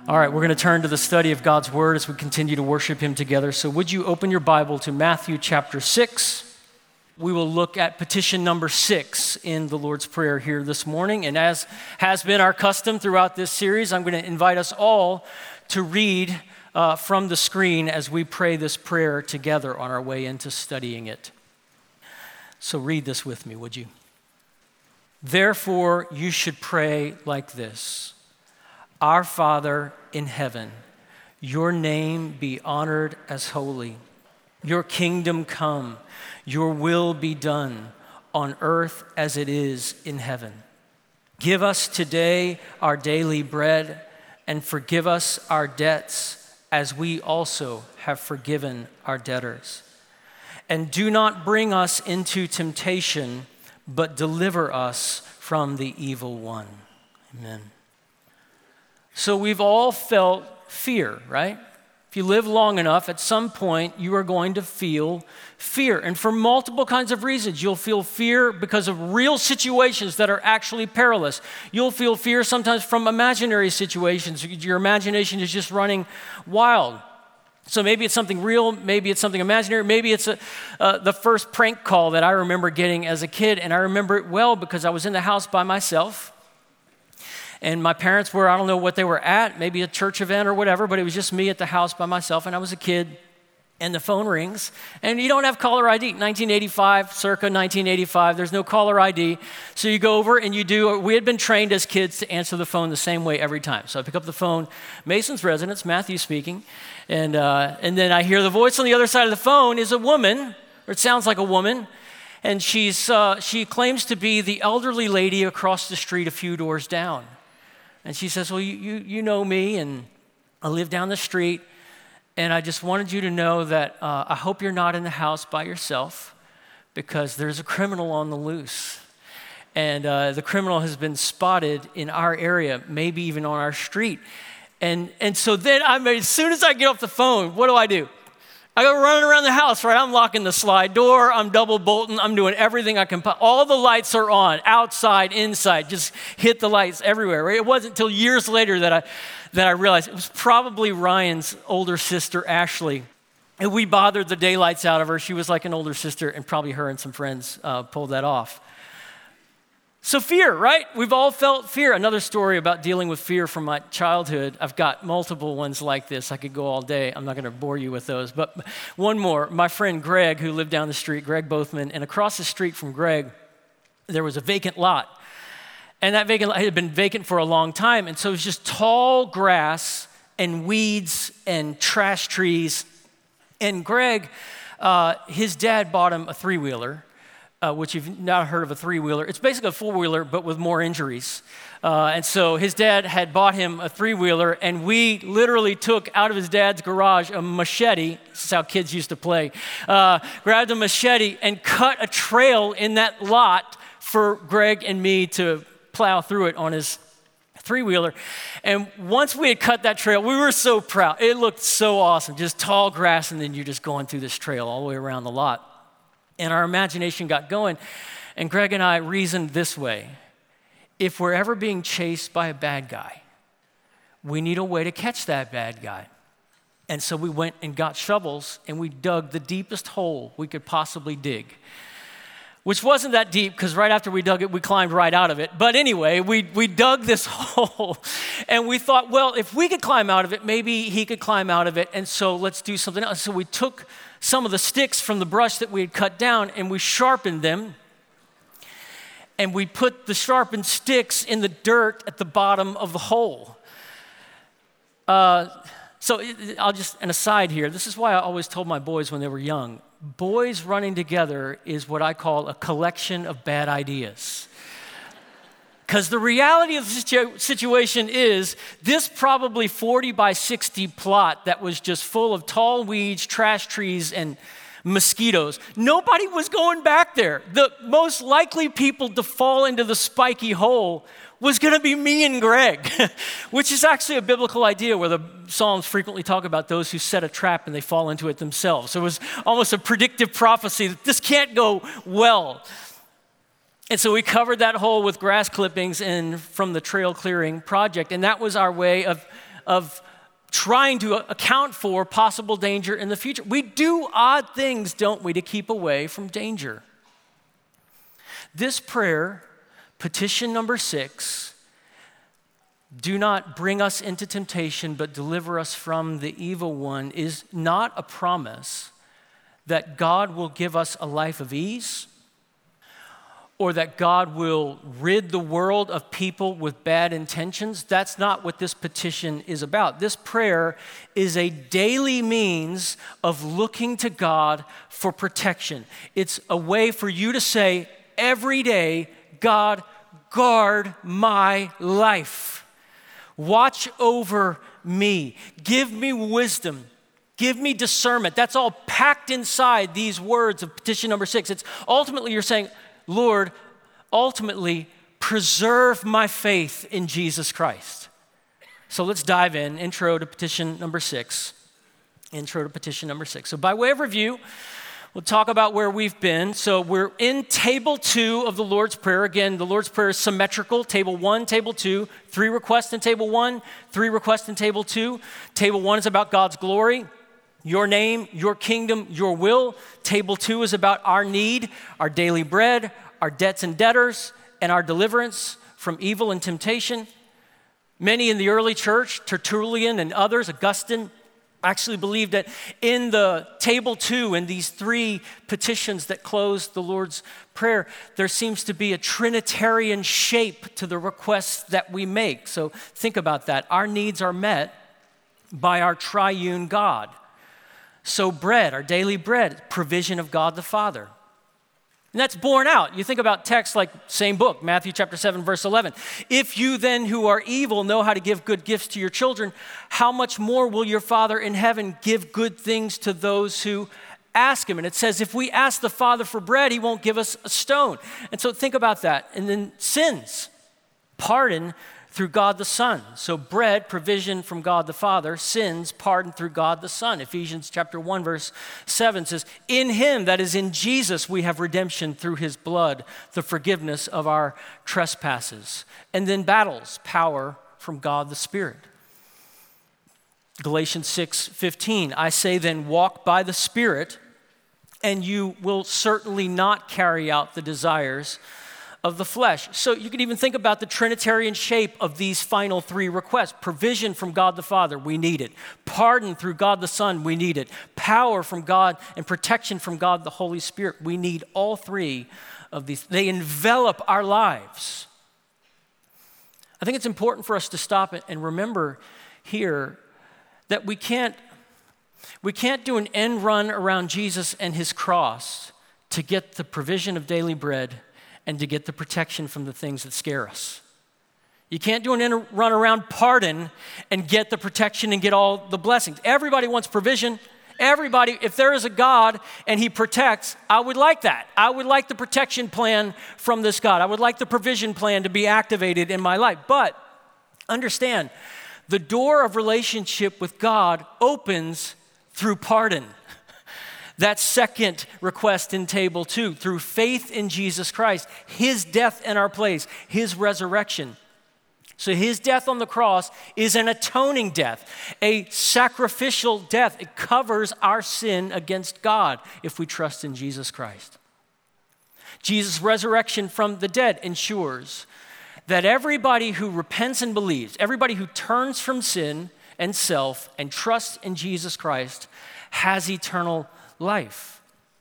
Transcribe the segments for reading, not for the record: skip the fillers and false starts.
All right, we're going to turn to the study of God's Word as we continue to worship Him together. So would you open your Bible to Matthew chapter 6? We will look at petition number 6 in the Lord's Prayer here this morning. And as has been our custom throughout this series, I'm going to invite us all to read from the screen as we pray this prayer together on our way into studying it. So read this with me, would you? Therefore, you should pray like this. Our Father in heaven, your name be honored as holy. Your kingdom come, your will be done on earth as it is in heaven. Give us today our daily bread and forgive us our debts as we also have forgiven our debtors. And do not bring us into temptation, but deliver us from the evil one. Amen. So we've all felt fear, right? If you live long enough, at some point you are going to feel fear. And for multiple kinds of reasons. You'll feel fear because of real situations that are actually perilous. You'll feel fear sometimes from imaginary situations. Your imagination is just running wild. So maybe it's something real, maybe it's something imaginary, maybe it's the first prank call that I remember getting as a kid. And I remember it well because I was in the house by myself. And my parents were, I don't know what they were at, maybe a church event or whatever, but it was just me at the house by myself, and I was a kid, and the phone rings, and you don't have caller ID. 1985, circa 1985, there's no caller ID. So you go over and you do, we had been trained as kids to answer the phone the same way every time. So I pick up the phone, Mason's residence, Matthew speaking, and then I hear the voice on the other side of the phone is a woman, or it sounds like a woman, and she claims to be the elderly lady across the street a few doors down. And she says, well, you know me, and I live down the street, and I just wanted you to know that I hope you're not in the house by yourself because there's a criminal on the loose. And the criminal has been spotted in our area, maybe even on our street. And so then, as soon as I get off the phone, what do? I go running around the house, right? I'm locking the slide door. I'm double bolting. I'm doing everything I can. All the lights are on, outside, inside. Just hit the lights everywhere, right? It wasn't until years later that I realized it was probably Ryan's older sister, Ashley. And we bothered the daylights out of her. She was like an older sister, and probably her and some friends pulled that off. So fear, right? We've all felt fear. Another story about dealing with fear from my childhood. I've got multiple ones like this. I could go all day. I'm not going to bore you with those. But one more. My friend Greg, who lived down the street, Greg Bothman, and across the street from Greg, there was a vacant lot. And that vacant lot had been vacant for a long time. And so it was just tall grass and weeds and trash trees. And Greg, his dad bought him a three-wheeler. Which you've not heard of a three-wheeler. It's basically a four-wheeler, but with more injuries. And so his dad had bought him a three-wheeler, and we literally took out of his dad's garage a machete. This is how kids used to play. Grabbed a machete and cut a trail in that lot for Greg and me to plow through it on his three-wheeler. And once we had cut that trail, we were so proud. It looked so awesome, just tall grass, and then you're just going through this trail all the way around the lot. And our imagination got going, and Greg and I reasoned this way. If we're ever being chased by a bad guy, we need a way to catch that bad guy. And so we went and got shovels, and we dug the deepest hole we could possibly dig, which wasn't that deep because right after we dug it, we climbed right out of it. But anyway, we dug this hole, and we thought, well, if we could climb out of it, maybe he could climb out of it, and so let's do something else. So we took some of the sticks from the brush that we had cut down, and we sharpened them, and we put the sharpened sticks in the dirt at the bottom of the hole. So I'll just, an aside here, this is why I always told my boys when they were young, boys running together is what I call a collection of bad ideas. Because the reality of the situation is this probably 40 by 60 plot that was just full of tall weeds, trash trees, and mosquitoes. Nobody was going back there. The most likely people to fall into the spiky hole was going to be me and Greg, which is actually a biblical idea where the Psalms frequently talk about those who set a trap and they fall into it themselves. So it was almost a predictive prophecy that this can't go well. And so we covered that hole with grass clippings and from the trail clearing project, and that was our way of of trying to account for possible danger in the future. We do odd things, don't we, to keep away from danger. This prayer, petition number 6, do not bring us into temptation, but deliver us from the evil one, is not a promise that God will give us a life of ease, or that God will rid the world of people with bad intentions. That's not what this petition is about. This prayer is a daily means of looking to God for protection. It's a way for you to say every day, God, guard my life. Watch over me. Give me wisdom. Give me discernment. That's all packed inside these words of petition number 6. It's ultimately you're saying, Lord, ultimately preserve my faith in Jesus Christ. So let's dive in. Intro to petition number 6. Intro to petition number 6. So by way of review, we'll talk about where we've been. So we're in table 2 of the Lord's Prayer. Again, the Lord's Prayer is symmetrical. Table 1, table 2, 3 requests in table 1, 3 requests in table 2. Table 1 is about God's glory, your name, your kingdom, your will. Table 2 is about our need, our daily bread, our debts and debtors, and our deliverance from evil and temptation. Many in the early church, Tertullian and others, Augustine, actually believed that in the table 2, in these 3 petitions that close the Lord's Prayer, there seems to be a Trinitarian shape to the requests that we make. So think about that. Our needs are met by our triune God. So bread, our daily bread, provision of God the Father. And that's borne out. You think about texts like same book, Matthew chapter 7, verse 11. If you then who are evil know how to give good gifts to your children, how much more will your Father in heaven give good things to those who ask him? And it says if we ask the Father for bread, he won't give us a stone. And so think about that. And then sins, pardon through God the Son. So bread, provision from God the Father, sins, pardon through God the Son. Ephesians chapter 1, verse 7 says, in him, that is in Jesus, we have redemption through his blood, the forgiveness of our trespasses. And then battles, power from God the Spirit. Galatians 6:15, I say then, walk by the Spirit, and you will certainly not carry out the desires of the flesh. So you can even think about the Trinitarian shape of these final 3 requests. Provision from God the Father, we need it. Pardon through God the Son, we need it. Power from God and protection from God the Holy Spirit, we need all 3 of these. They envelop our lives. I think it's important for us to stop and remember here that we can't do an end run around Jesus and his cross to get the provision of daily bread and to get the protection from the things that scare us. You can't do an end run around pardon and get the protection and get all the blessings. Everybody wants provision. Everybody, if there is a God and he protects, I would like that. I would like the protection plan from this God. I would like the provision plan to be activated in my life. But understand, the door of relationship with God opens through pardon. That second request in table 2, through faith in Jesus Christ, his death in our place, his resurrection. So his death on the cross is an atoning death, a sacrificial death. It covers our sin against God if we trust in Jesus Christ. Jesus' resurrection from the dead ensures that everybody who repents and believes, everybody who turns from sin and self and trusts in Jesus Christ has eternal life.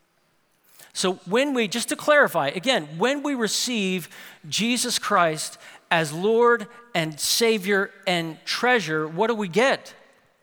So just to clarify, again, when we receive Jesus Christ as Lord and Savior and treasure, what do we get?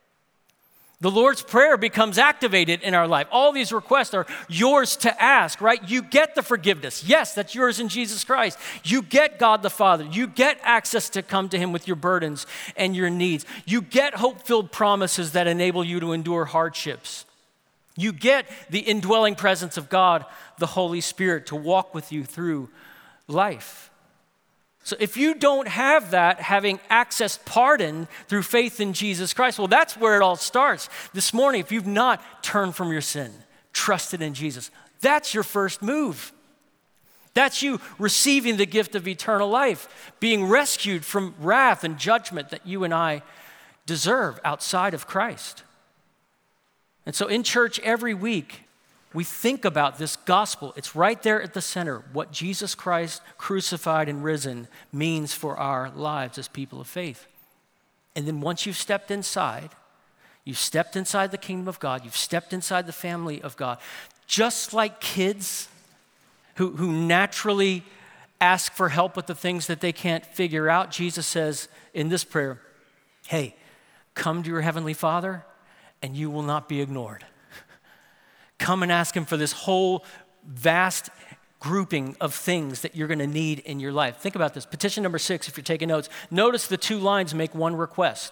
The Lord's Prayer becomes activated in our life. All these requests are yours to ask, right? You get the forgiveness. Yes, that's yours in Jesus Christ. You get God the Father. You get access to come to him with your burdens and your needs. You get hope-filled promises that enable you to endure hardships. You get the indwelling presence of God, the Holy Spirit, to walk with you through life. So if you don't have that, having accessed pardon through faith in Jesus Christ, well, that's where it all starts. This morning, if you've not turned from your sin, trusted in Jesus, that's your first move. That's you receiving the gift of eternal life, being rescued from wrath and judgment that you and I deserve outside of Christ. And so in church every week, we think about this gospel. It's right there at the center, what Jesus Christ crucified and risen means for our lives as people of faith. And then once you've stepped inside the kingdom of God, you've stepped inside the family of God, just like kids who naturally ask for help with the things that they can't figure out, Jesus says in this prayer, hey, come to your heavenly Father and you will not be ignored. Come and ask him for this whole vast grouping of things that you're going to need in your life. Think about this. Petition number 6, if you're taking notes. Notice the 2 lines make one request.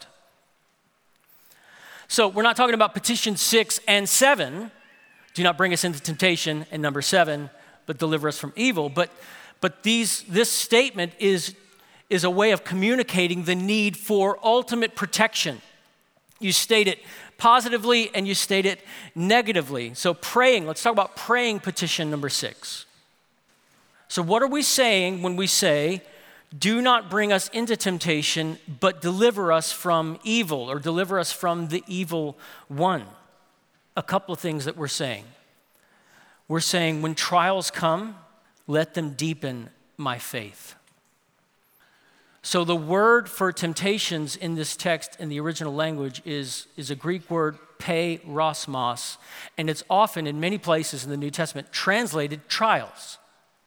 So we're not talking about petition 6 and 7. Do not bring us into temptation, and number 7, but deliver us from evil. But this statement is a way of communicating the need for ultimate protection. You state it positively and you state it negatively. So praying, let's talk about praying petition number 6. So what are we saying when we say, do not bring us into temptation, but deliver us from evil, or deliver us from the evil one? A couple of things that we're saying. We're saying when trials come, let them deepen my faith. So the word for temptations in this text in the original language is a Greek word, peirasmos, and it's often in many places in the New Testament translated trials.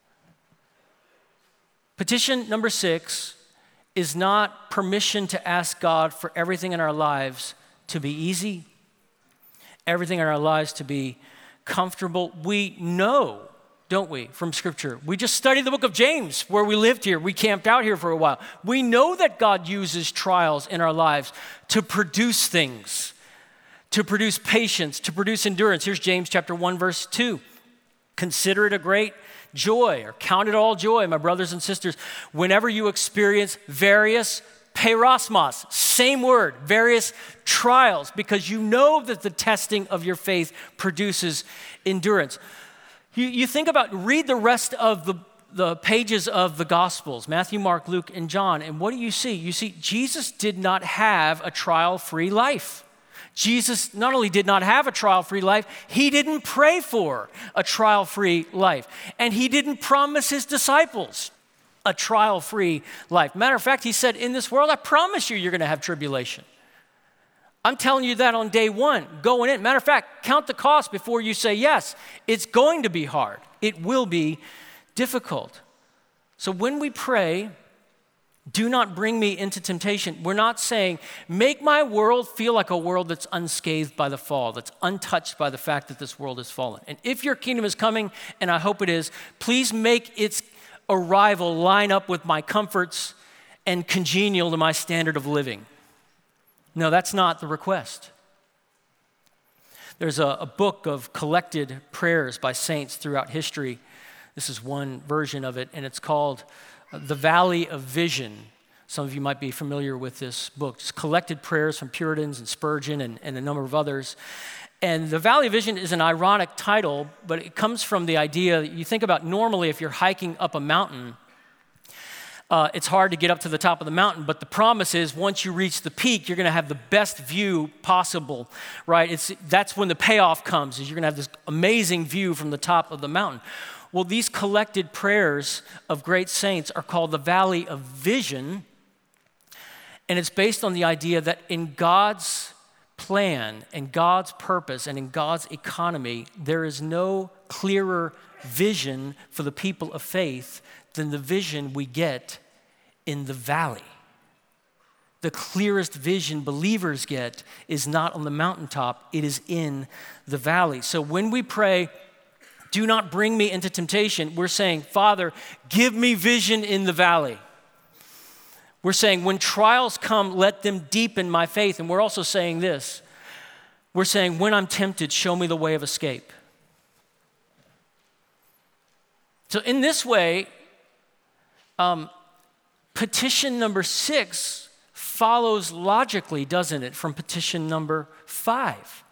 Petition number 6 is not permission to ask God for everything in our lives to be easy, everything in our lives to be comfortable. We know, don't we, from Scripture? We just studied the book of James where we lived here. We camped out here for a while. We know that God uses trials in our lives to produce things, to produce patience, to produce endurance. Here's James chapter 1, verse 2. Consider it a great joy, or count it all joy, my brothers and sisters, whenever you experience various peirasmos, same word, various trials, because you know that the testing of your faith produces endurance. You think about, read the rest of the pages of the Gospels, Matthew, Mark, Luke, and John, and what do you see? You see, Jesus did not have a trial-free life. Jesus not only did not have a trial-free life, he didn't pray for a trial-free life. And he didn't promise his disciples a trial-free life. Matter of fact, he said, in this world, I promise you're going to have tribulation. I'm telling you that on day 1, going in. Matter of fact, count the cost before you say yes. It's going to be hard. It will be difficult. So when we pray, do not bring me into temptation, we're not saying, make my world feel like a world that's unscathed by the fall, that's untouched by the fact that this world has fallen. And if your kingdom is coming, and I hope it is, please make its arrival line up with my comforts and congenial to my standard of living. No, that's not the request. There's a book of collected prayers by saints throughout history. This is one version of it, and it's called The Valley of Vision. Some of you might be familiar with this book. It's collected prayers from Puritans and Spurgeon and a number of others. And The Valley of Vision is an ironic title, but it comes from the idea that you think about normally if you're hiking up a mountain, it's hard to get up to the top of the mountain, but the promise is once you reach the peak, you're going to have the best view possible, right? That's when the payoff comes, is you're going to have this amazing view from the top of the mountain. Well, these collected prayers of great saints are called the Valley of Vision, and it's based on the idea that in God's plan and God's purpose and in God's economy, there is no clearer vision for the people of faith than the vision we get in the valley. The clearest vision believers get is not on the mountaintop, it is in the valley. So when we pray, do not bring me into temptation, we're saying, Father, give me vision in the valley. We're saying, when trials come, let them deepen my faith. And we're also saying this. We're saying, when I'm tempted, show me the way of escape. So in this way, petition number 6 follows logically, doesn't it, from petition number 5.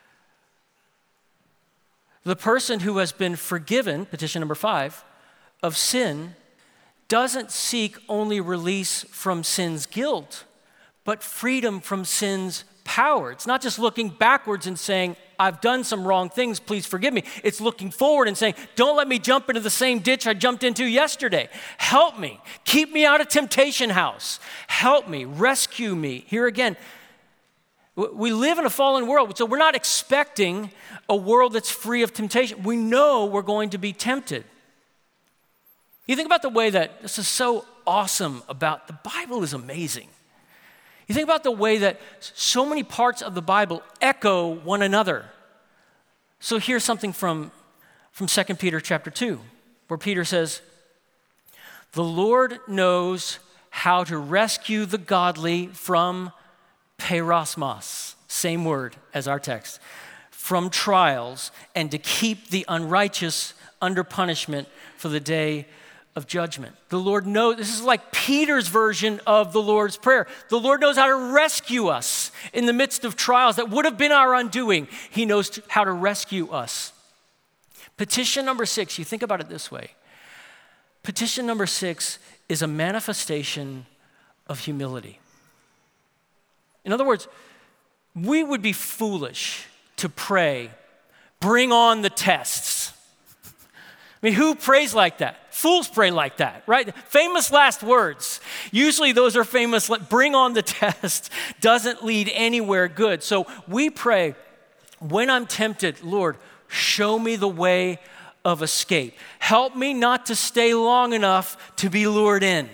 The person who has been forgiven, petition number 5, of sin, doesn't seek only release from sin's guilt, but freedom from sin's power. It's not just looking backwards and saying, I've done some wrong things, please forgive me. It's looking forward and saying, don't let me jump into the same ditch I jumped into yesterday. Help me. Keep me out of temptation house. Help me. Rescue me. Here again, we live in a fallen world, so we're not expecting a world that's free of temptation. We know we're going to be tempted. You think about the way that this is so awesome about the Bible is amazing. You think about the way that so many parts of the Bible echo one another. So here's something from 2 Peter chapter 2, where Peter says, the Lord knows how to rescue the godly from peirasmos, same word as our text, from trials, and to keep the unrighteous under punishment for the day of judgment. The Lord knows, this is like Peter's version of the Lord's Prayer. The Lord knows how to rescue us in the midst of trials that would have been our undoing. He knows how to rescue us. Petition number 6, you think about it this way. Petition number 6 is a manifestation of humility. In other words, we would be foolish to pray, bring on the tests. I mean, who prays like that? Fools pray like that, right? Famous last words. Usually those are famous, bring on the test, doesn't lead anywhere good. So we pray, when I'm tempted, Lord, show me the way of escape. Help me not to stay long enough to be lured in.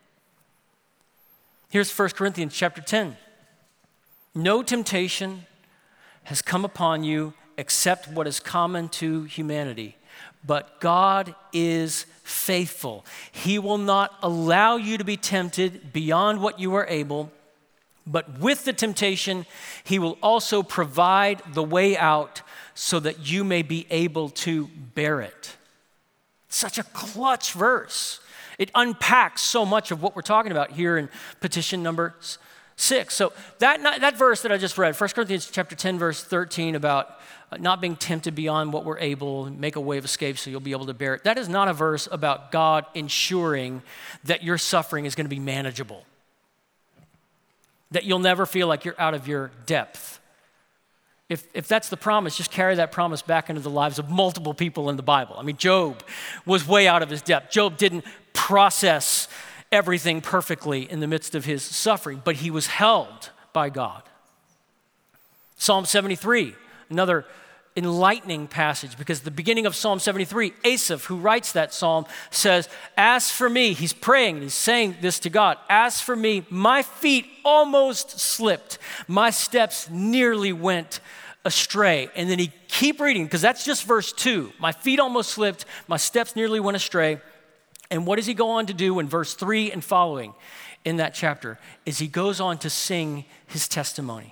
Here's 1 Corinthians chapter 10. No temptation has come upon you except what is common to humanity. But God is faithful. He will not allow you to be tempted beyond what you are able, but with the temptation, He will also provide the way out so that you may be able to bear it. Such a clutch verse. It unpacks so much of what we're talking about here in petition number 6. So that verse that I just read, 1 Corinthians chapter 10, verse 13, about not being tempted beyond what we're able, make a way of escape so you'll be able to bear it. That is not a verse about God ensuring that your suffering is going to be manageable, that you'll never feel like you're out of your depth. If that's the promise, just carry that promise back into the lives of multiple people in the Bible. I mean, Job was way out of his depth. Job didn't process everything perfectly in the midst of his suffering, but he was held by God. Psalm 73, another enlightening passage, because the beginning of Psalm 73, Asaph, who writes that psalm, says, as for me, he's praying, and he's saying this to God, as for me, my feet almost slipped. My steps nearly went astray. And then he keep reading, because that's just verse 2. My feet almost slipped. My steps nearly went astray. And what does he go on to do in verse 3 and following in that chapter? Is he goes on to sing his testimony.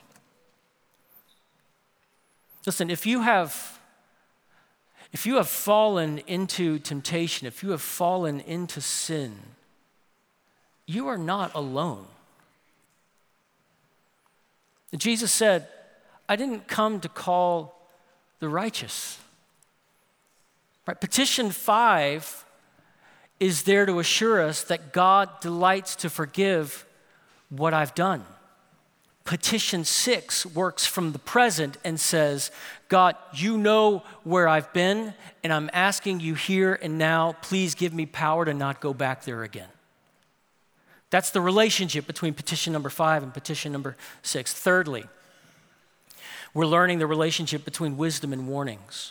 Listen, if you have fallen into temptation, if you have fallen into sin, you are not alone. Jesus said, I didn't come to call the righteous. Right? Petition 5 is there to assure us that God delights to forgive what I've done. Petition 6 works from the present and says, God, you know where I've been, and I'm asking you here and now, please give me power to not go back there again. That's the relationship between petition number 5 and petition number 6. Thirdly, we're learning the relationship between wisdom and warnings.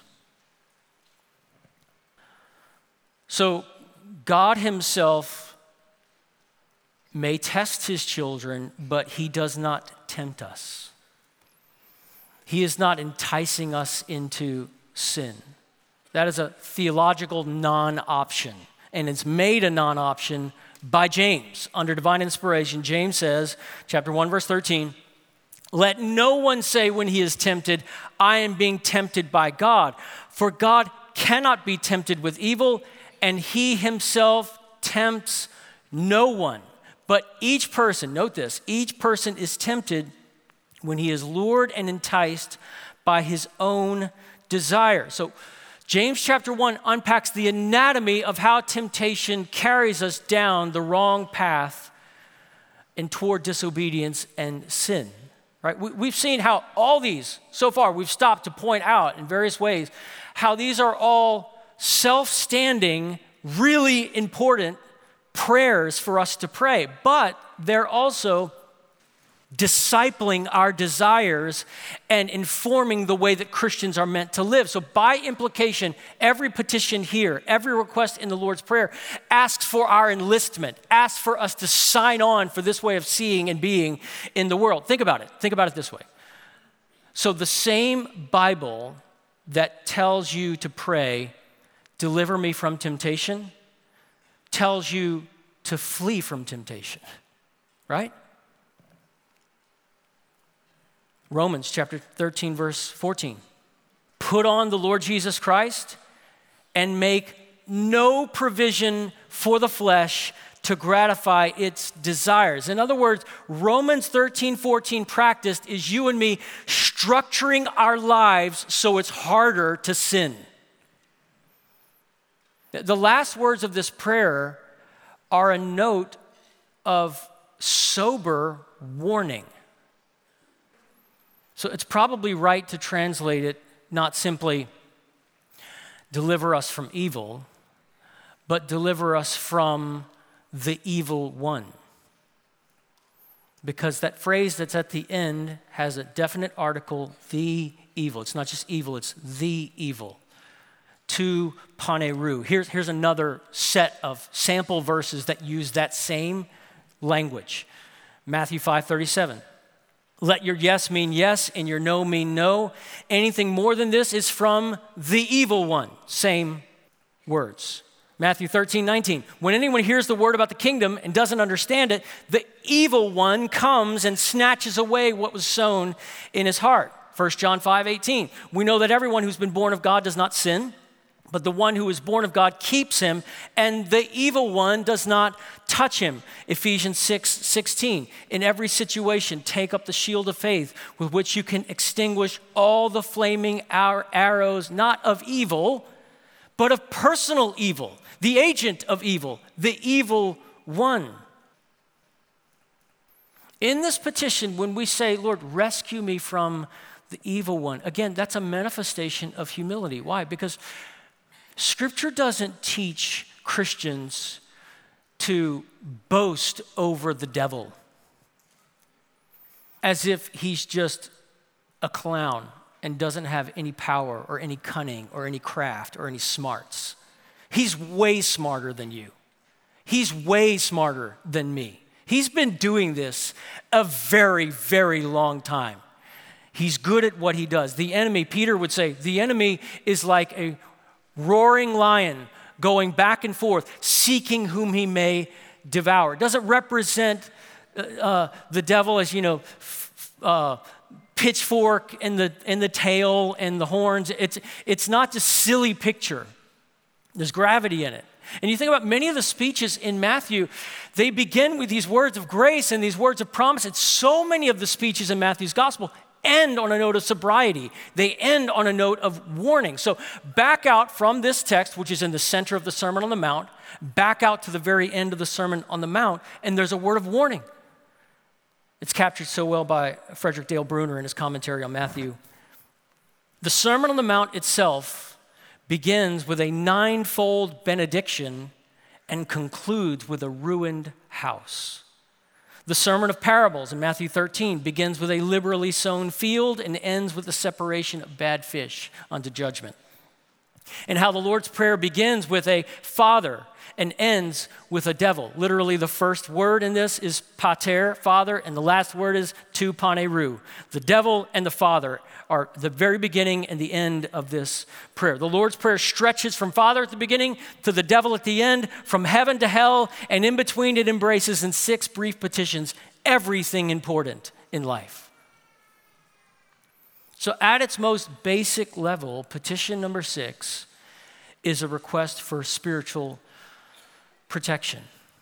So God himself may test his children, but he does not tempt us. He is not enticing us into sin. That is a theological non-option, and it's made a non-option by James. Under divine inspiration, James says, chapter 1, verse 13, let no one say when he is tempted, I am being tempted by God. For God cannot be tempted with evil, and he himself tempts no one. But each person, note this, each person is tempted when he is lured and enticed by his own desire. So James chapter 1 unpacks the anatomy of how temptation carries us down the wrong path and toward disobedience and sin, right? We've seen how all these, so far, we've stopped to point out in various ways how these are all self-standing, really important prayers for us to pray, but they're also discipling our desires and informing the way that Christians are meant to live. So by implication, every petition here, every request in the Lord's Prayer asks for our enlistment, asks for us to sign on for this way of seeing and being in the world. Think about it. Think about it this way. So the same Bible that tells you to pray, deliver me from temptation, tells you to flee from temptation, right? Romans chapter 13, verse 14. Put on the Lord Jesus Christ and make no provision for the flesh to gratify its desires. In other words, Romans 13:14 practiced is you and me structuring our lives so it's harder to sin. The last words of this prayer are a note of sober warning. So it's probably right to translate it not simply deliver us from evil, but deliver us from the evil one. Because that phrase that's at the end has a definite article, the evil. It's not just evil, it's the evil. Tu paneru. Here's another set of sample verses that use that same language. Matthew 5:37. Let your yes mean yes and your no mean no. Anything more than this is from the evil one. Same words. Matthew 13:19. When anyone hears the word about the kingdom and doesn't understand it, the evil one comes and snatches away what was sown in his heart. 1 John 5:18. We know that everyone who's been born of God does not sin, but the one who is born of God keeps him, and the evil one does not touch him. Ephesians 6:16. In every situation, take up the shield of faith with which you can extinguish all the flaming arrows, not of evil, but of personal evil, the agent of evil, the evil one. In this petition, when we say, Lord, rescue me from the evil one, again, that's a manifestation of humility. Why? Because Scripture doesn't teach Christians to boast over the devil as if he's just a clown and doesn't have any power or any cunning or any craft or any smarts. He's way smarter than you. He's way smarter than me. He's been doing this a very, very long time. He's good at what he does. The enemy, Peter would say, the enemy is like a roaring lion going back and forth, seeking whom he may devour. It doesn't represent the devil as, pitchfork in the tail and the horns. It's not just silly picture. There's gravity in it. And you think about many of the speeches in Matthew, they begin with these words of grace and these words of promise. And so many of the speeches in Matthew's gospel end on a note of sobriety. They end on a note of warning. So back out from this text, which is in the center of the Sermon on the Mount, back out to the very end of the Sermon on the Mount, and there's a word of warning. It's captured so well by Frederick Dale Bruner in his commentary on Matthew. The Sermon on the Mount itself begins with a 9-fold benediction and concludes with a ruined house. The Sermon of Parables in Matthew 13 begins with a liberally sown field and ends with the separation of bad fish unto judgment. And how the Lord's Prayer begins with a father and ends with a devil. Literally, the first word in this is pater, father, and the last word is tu paneru. The devil and the father are the very beginning and the end of this prayer. The Lord's Prayer stretches from Father at the beginning to the devil at the end, from heaven to hell, and in between it embraces in 6 brief petitions everything important in life. So at its most basic level, petition number 6 is a request for spiritual protection.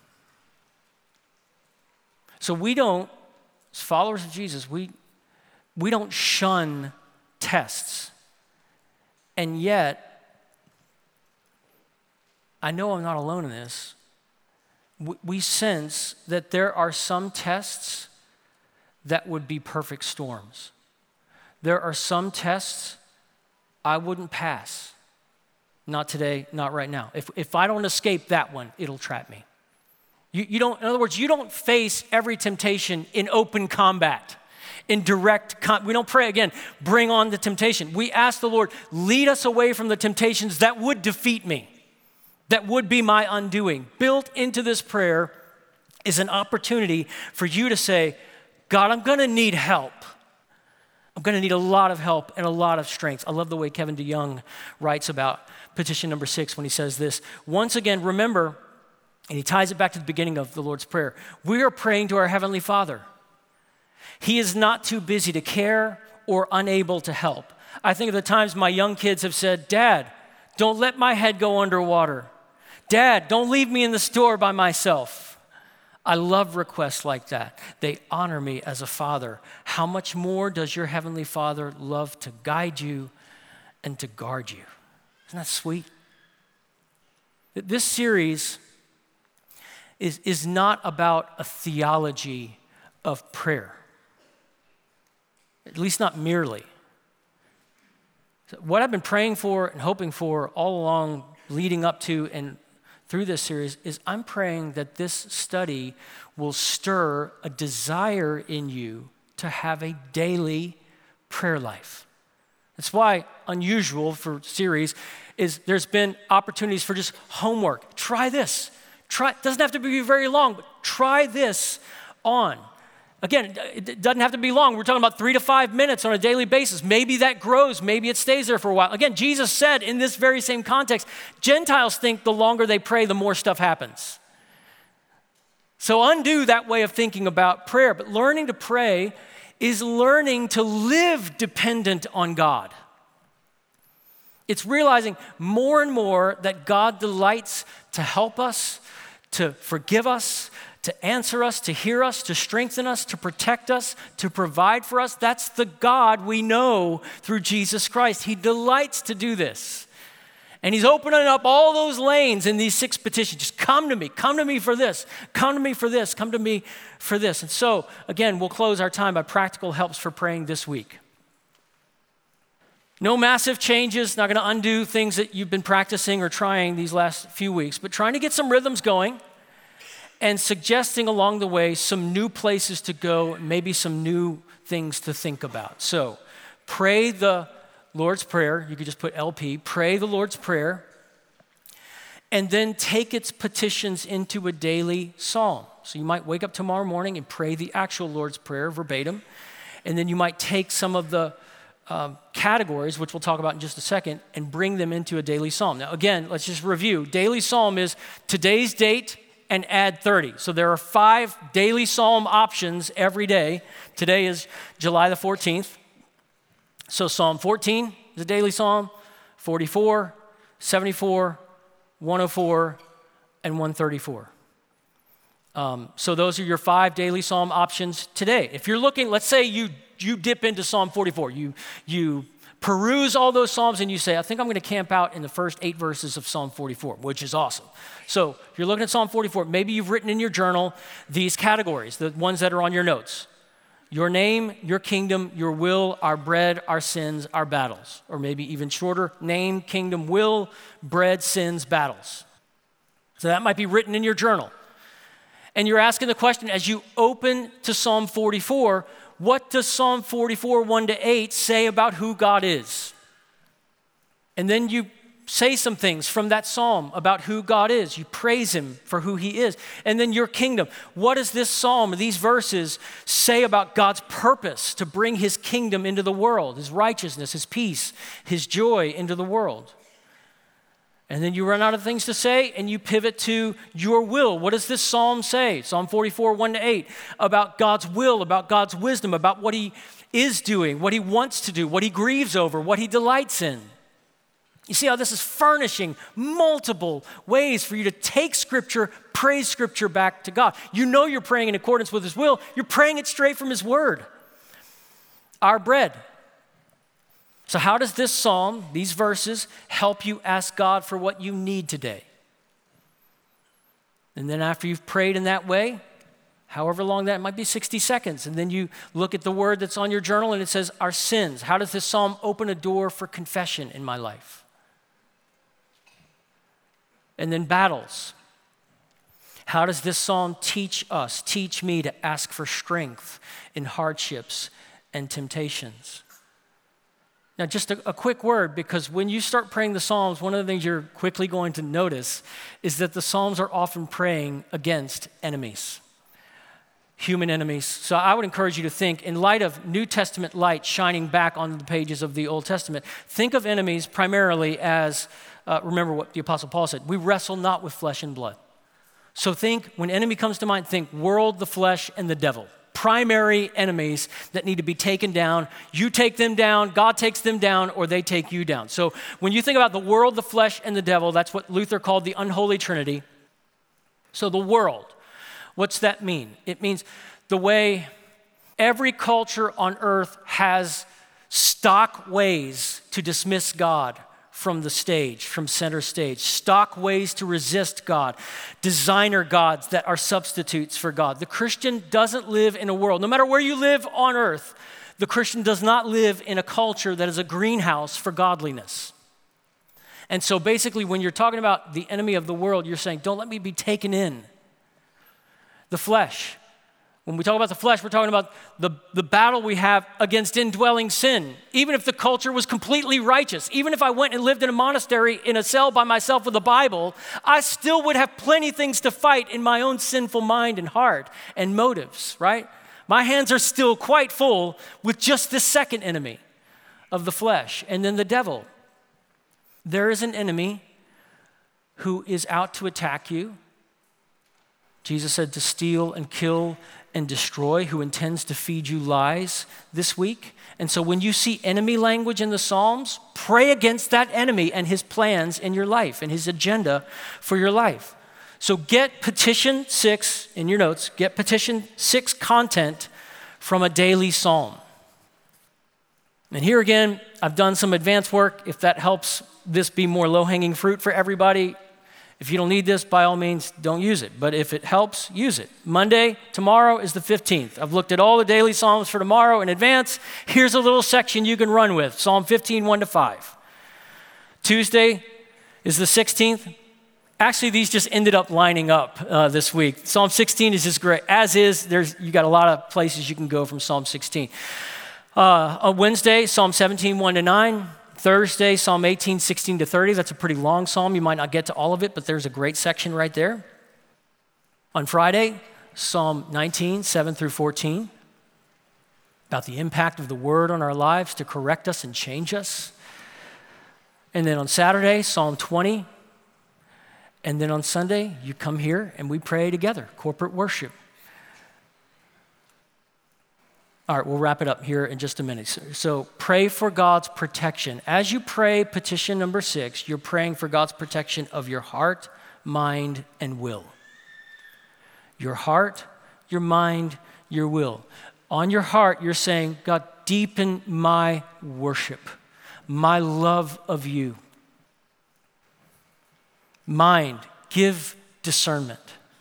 So we don't, as followers of Jesus, we don't shun tests. And yet, I know I'm not alone in this. we sense that there are some tests that would be perfect storms. There are some tests I wouldn't pass. Not today, not right now. If I don't escape that one, it'll trap me. You don't, in other words, you don't face every temptation in open combat, in direct we don't pray, again, bring on the temptation. We ask the Lord, lead us away from the temptations that would defeat me, that would be my undoing. Built into this prayer is an opportunity for you to say, God, I'm going to need help. I'm going to need a lot of help and a lot of strength. I love the way Kevin DeYoung writes about petition number 6 when he says this. Once again, remember, and he ties it back to the beginning of the Lord's Prayer, we are praying to our Heavenly Father. He is not too busy to care or unable to help. I think of the times my young kids have said, Dad, don't let my head go underwater. Dad, don't leave me in the store by myself. I love requests like that. They honor me as a father. How much more does your Heavenly Father love to guide you and to guard you? Isn't that sweet? This series is not about a theology of prayer, at least not merely. What I've been praying for and hoping for all along, leading up to and through this series, is I'm praying that this study will stir a desire in you to have a daily prayer life. That's why unusual for series is there's been opportunities for just homework. Try this. It doesn't have to be very long, but try this on. Again, it doesn't have to be long. We're talking about 3 to 5 minutes on a daily basis. Maybe that grows. Maybe it stays there for a while. Again, Jesus said in this very same context, Gentiles think the longer they pray, the more stuff happens. So undo that way of thinking about prayer. But learning to pray is learning to live dependent on God. It's realizing more and more that God delights to help us, to forgive us, to answer us, to hear us, to strengthen us, to protect us, to provide for us. That's the God we know through Jesus Christ. He delights to do this. And he's opening up all those lanes in these 6 petitions. Just come to me for this, come to me for this, come to me for this. And so, again, we'll close our time by practical helps for praying this week. No massive changes, not going to undo things that you've been practicing or trying these last few weeks, but trying to get some rhythms going and suggesting along the way some new places to go, maybe some new things to think about. So pray the Lord's Prayer. You could just put LP. Pray the Lord's Prayer, and then take its petitions into a daily psalm. So you might wake up tomorrow morning and pray the actual Lord's Prayer verbatim, and then you might take some of the categories, which we'll talk about in just a second, and bring them into a daily psalm. Now, again, let's just review. Daily psalm is today's date and add 30. So there are 5 daily psalm options every day. Today is July the 14th. So Psalm 14 is a daily psalm, 44, 74, 104, and 134. So those are your 5 daily psalm options today. If you're looking, let's say you dip into Psalm 44. You peruse all those psalms and you say, I think I'm going to camp out in the first 8 verses of Psalm 44, which is awesome. So if you're looking at Psalm 44, maybe you've written in your journal these categories, the ones that are on your notes. Your name, your kingdom, your will, our bread, our sins, our battles. Or maybe even shorter, name, kingdom, will, bread, sins, battles. So that might be written in your journal. And you're asking the question as you open to Psalm 44, what does Psalm 44, 1-8 say about who God is? And then you say some things from that psalm about who God is. You praise him for who he is. And then your kingdom. What does this psalm, these verses, say about God's purpose to bring his kingdom into the world, his righteousness, his peace, his joy into the world? And then you run out of things to say and you pivot to your will. What does this psalm say? Psalm 44, 1-8, about God's will, about God's wisdom, about what he is doing, what he wants to do, what he grieves over, what he delights in. You see how this is furnishing multiple ways for you to take Scripture, praise Scripture back to God. You know you're praying in accordance with his will. You're praying it straight from his word. Our bread. So how does this psalm, these verses, help you ask God for what you need today? And then after you've prayed in that way, however long that might be, 60 seconds, and then you look at the word that's on your journal and it says, our sins. How does this psalm open a door for confession in my life? And then battles. How does this psalm teach me to ask for strength in hardships and temptations? Now, just a quick word, because when you start praying the Psalms, one of the things you're quickly going to notice is that the Psalms are often praying against enemies, human enemies. So I would encourage you to think, in light of New Testament light shining back on the pages of the Old Testament, think of enemies primarily as, remember what the Apostle Paul said, we wrestle not with flesh and blood. So think, when enemy comes to mind, think world, the flesh, and the devil. Primary enemies that need to be taken down. You take them down, God takes them down, or they take you down. So when you think about the world, the flesh, and the devil, that's what Luther called the unholy trinity. So the world, what's that mean? It means the way every culture on earth has stock ways to dismiss God from the stage, from center stage, stock ways to resist God, designer gods that are substitutes for God. The Christian doesn't live in a world, no matter where you live on earth, the Christian does not live in a culture that is a greenhouse for godliness. And so basically when you're talking about the enemy of the world, you're saying, don't let me be taken in. The flesh. When we talk about the flesh, we're talking about the battle we have against indwelling sin. Even if the culture was completely righteous, even if I went and lived in a monastery in a cell by myself with a Bible, I still would have plenty things to fight in my own sinful mind and heart and motives, right? My hands are still quite full with just this second enemy of the flesh. And then the devil. There is an enemy who is out to attack you. Jesus said to steal and kill and destroy, who intends to feed you lies this week. And so when you see enemy language in the Psalms, pray against that enemy and his plans in your life and his agenda for your life. So get petition 6 in your notes, get petition 6 content from a daily psalm. And here again, I've done some advanced work. If that helps this be more low-hanging fruit for everybody, if you don't need this, by all means, don't use it. But if it helps, use it. Monday, tomorrow is the 15th. I've looked at all the daily Psalms for tomorrow in advance. Here's a little section you can run with. Psalm 15, 1-5. Tuesday is the 16th. Actually, these just ended up lining up this week. Psalm 16 is just great. As is, you got a lot of places you can go from Psalm 16. On Wednesday, Psalm 17, 1-9. Thursday, Psalm 18, 16-30. That's a pretty long psalm. You might not get to all of it, but there's a great section right there. On Friday, Psalm 19, 7-14. About the impact of the word on our lives to correct us and change us. And then on Saturday, Psalm 20. And then on Sunday, you come here and we pray together, corporate worship. All right, we'll wrap it up here in just a minute. So pray for God's protection. As you pray petition number 6, you're praying for God's protection of your heart, mind, and will. Your heart, your mind, your will. On your heart, you're saying, God, deepen my worship, my love of you. Mind, give discernment.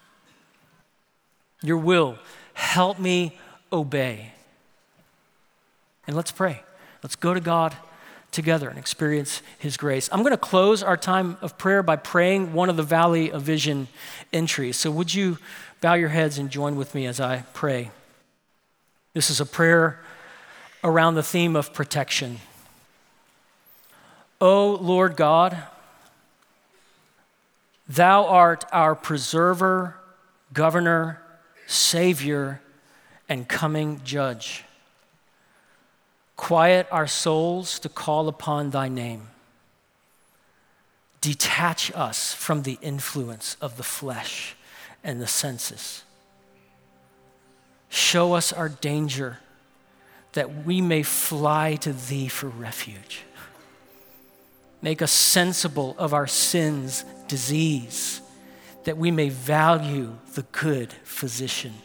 Your will, help me obey. And let's pray. Let's go to God together and experience his grace. I'm going to close our time of prayer by praying one of the Valley of Vision entries. So would you bow your heads and join with me as I pray? This is a prayer around the theme of protection. O Lord God, thou art our preserver, governor, savior, and coming judge. Quiet our souls to call upon thy name. Detach us from the influence of the flesh and the senses. Show us our danger that we may fly to thee for refuge. Make us sensible of our sin's disease, that we may value the good physician.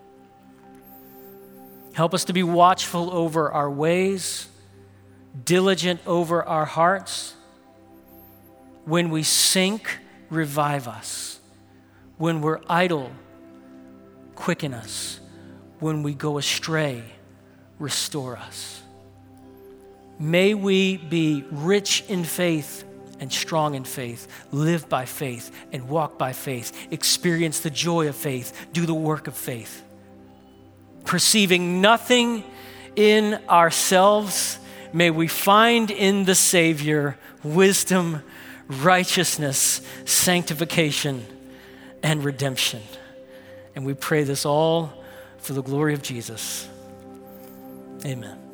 Help us to be watchful over our ways, diligent over our hearts. When we sink, revive us. When we're idle, quicken us. When we go astray, restore us. May we be rich in faith and strong in faith, live by faith and walk by faith, experience the joy of faith, do the work of faith, perceiving nothing in ourselves. May we find in the Savior wisdom, righteousness, sanctification, and redemption. And we pray this all for the glory of Jesus. Amen.